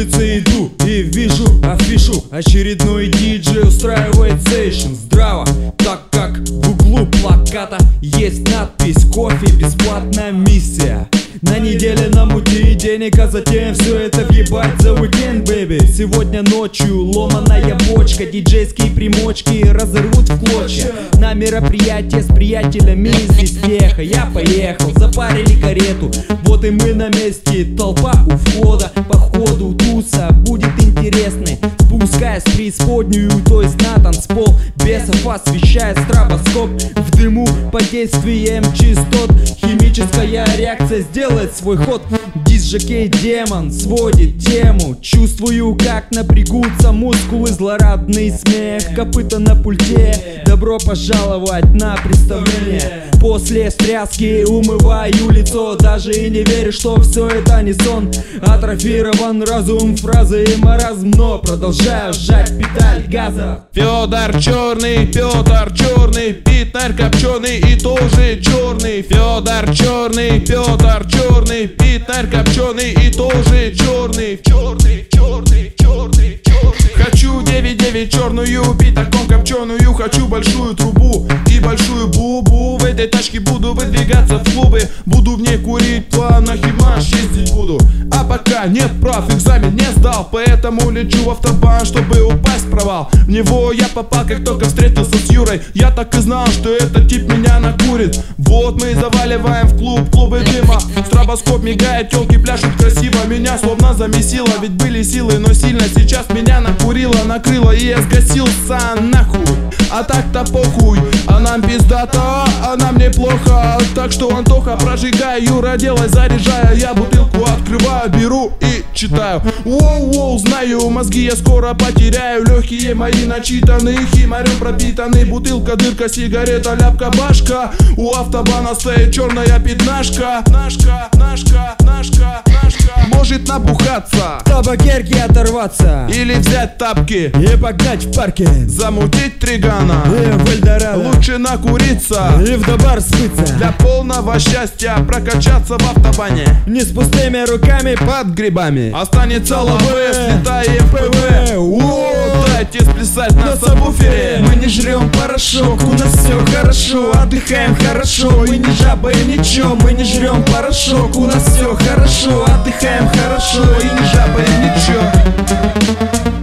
улице иду и вижу афишу. Очередной диджей устраивает сейшн. Здраво, так как в углу плаката есть надпись: кофе, бесплатная миссия. На неделе намути денег, а затем все это въебать за уикенд, бэби. Сегодня ночью ломаная бочка, диджейские примочки разорвут в клочья. На мероприятие с приятелями из теха я поехал, запарили карету. Вот и мы на месте, толпа у входа. По ходу туса будет интересный. Спускаясь в преисподнюю, то есть на танцпол, бесов освещает стробоскоп. В дыму под действием частот химическая реакция сделает свой ход. Диск-жокей демон сводит тему. Чувствую, как напрягутся мускулы, злорадный смех, копыта на пульте. Добро пожаловать на представление. После встряски умываю лицо, даже и не верю, что все это не сон. Атрофирован разум, фразы и маразм, но продолжаю сжать педаль газа. Федор черный, Питер копченый и тоже черный. Федор черный, Питер копченый и тоже черный. Черный. Хочу 9-9 черную, питаком копченую. Хочу большую трубу и большую бубу. В этой тачке буду выдвигаться в клубы. Буду в ней курить, на химаш ездить буду. А пока нет прав, экзамен не сдал, поэтому лечу в автобан, чтобы упасть в провал. В него я попал, как только встретился с Юрой. Я так и знал, что этот тип меня накурит. Вот мы заваливаем в клубы дыма. Стробоскоп мигает, телки пляшут красиво. Меня словно замесило, ведь были силы, но сильно сейчас меня накурило, накрыло, и я сгасился нахуй. А так-то похуй, а нам пиздато, а нам неплохо. Так что, Антоха, прожигай, Юра, делай, заряжая. Я бутылку открываю, беру и читаю. Воу-воу, знаю, мозги я скоро потеряю. Легкие мои начитаны, химарем пропитаны. Бутылка, дырка, сигарета, ляпка, башка. У автобана стоит черная пятнашка. Нашка. Может набухаться, Табакерки оторваться или взять тапки и погнать в парке. Замутить тригана И в Эльдорадо. лучше накуриться И в добар смыться. для полного счастья прокачаться в автобане. Не с пустыми руками Под грибами останется лавэ, слетаем ПВ. Дайте сплясать на сабвуфере. Мы не жрем порошок, у нас все хорошо. Отдыхаем хорошо, мы не жаба и ничего. Мы не жрем порошок, у нас все хорошо. Отдыхаем хорошо, и не жаба и ничего.